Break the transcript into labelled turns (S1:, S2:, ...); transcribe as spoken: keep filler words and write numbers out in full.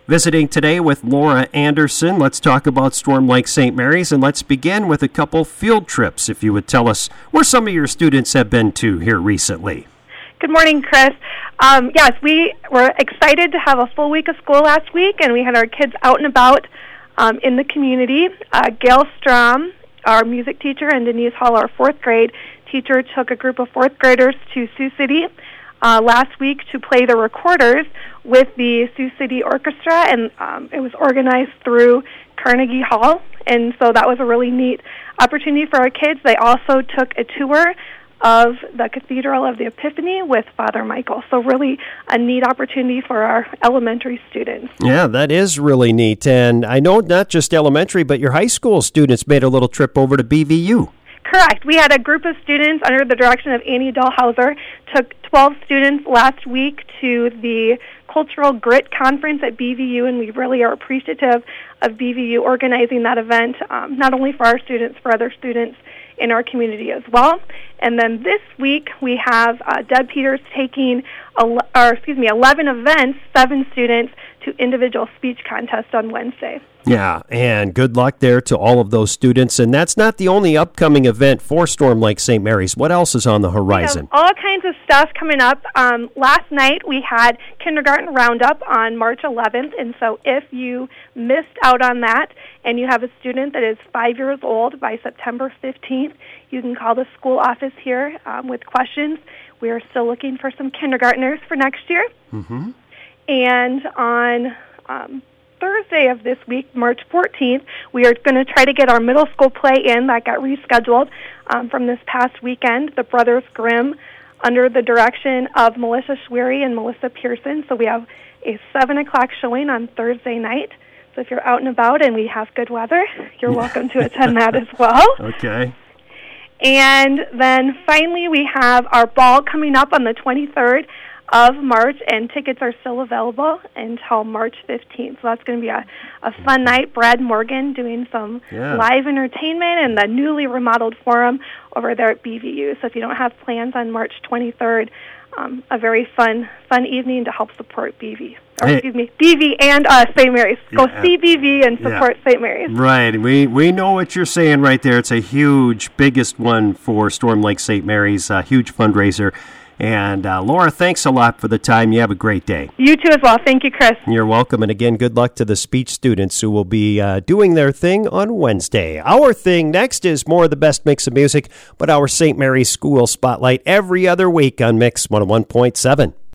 S1: Visiting today with Laura Anderson. Let's talk about Storm Lake Saint Mary's, and let's begin with a couple field trips, if you would tell us where some of your students have been to here recently.
S2: Good morning, Chris. Um, yes, we were excited to have a full week of school last week, and we had our kids out and about um, in the community. Uh, Gail Strom, our music teacher, and Denise Hall, our fourth grade teacher, took a group of fourth graders to Sioux City uh, last week to play the recorders with the Sioux City Orchestra, and um, it was organized through Carnegie Hall, and so that was a really neat opportunity for our kids. They also took a tour of the Cathedral of the Epiphany with Father Michael. So really a neat opportunity for our elementary students.
S1: Yeah, that is really neat. And I know not just elementary, but your high school students made a little trip over to B V U.
S2: Correct. We had a group of students under the direction of Annie Dahlhauser, took twelve students last week to the Cultural Grit Conference at B V U, and we really are appreciative of B V U organizing that event, um, not only for our students, for other students in our community as well. And then this week we have uh, Deb Peters taking, ele- or excuse me, eleven events, seven students to individual speech contest on Wednesday.
S1: Yeah, and good luck there to all of those students. And that's not the only upcoming event for Storm Lake Saint Mary's. What else is on the horizon?
S2: We have all kinds of stuff coming up. Um, last night we had Kindergarten Roundup on March eleventh, and so if you missed out on that and you have a student that is five years old by September fifteenth, you can call the school office here um, with questions. We are still looking for some kindergartners for next year.
S1: Mm-hmm.
S2: And on um, Thursday of this week, March fourteenth, we are going to try to get our middle school play in that got rescheduled um, from this past weekend, The Brothers Grimm, under the direction of Melissa Schwery and Melissa Pearson. So we have a seven o'clock showing on Thursday night. So if you're out and about and we have good weather, you're welcome to attend that as well.
S1: Okay.
S2: And then finally we have our ball coming up on the twenty-third of March, and tickets are still available until March fifteenth. So that's going to be a, a fun night. Brad Morgan doing some
S1: yeah.
S2: live entertainment in the newly remodeled forum over there at B V U. So if you don't have plans on March twenty-third, um, a very fun fun evening to help support B V. Or
S1: hey.
S2: excuse me, B V and uh, Saint Mary's. Go
S1: yeah.
S2: see B V and support
S1: yeah.
S2: Saint Mary's.
S1: Right. We we know what you're saying right there. It's a huge, biggest one for Storm Lake Saint Mary's, a huge fundraiser. And uh, Laura, thanks a lot for the time. You have a great day.
S2: You too as well. Thank you, Chris.
S1: You're welcome. And again, good luck to the speech students who will be uh, doing their thing on Wednesday. Our thing next is more of the best mix of music, but our Saint Mary's School Spotlight every other week on Mix one oh one point seven.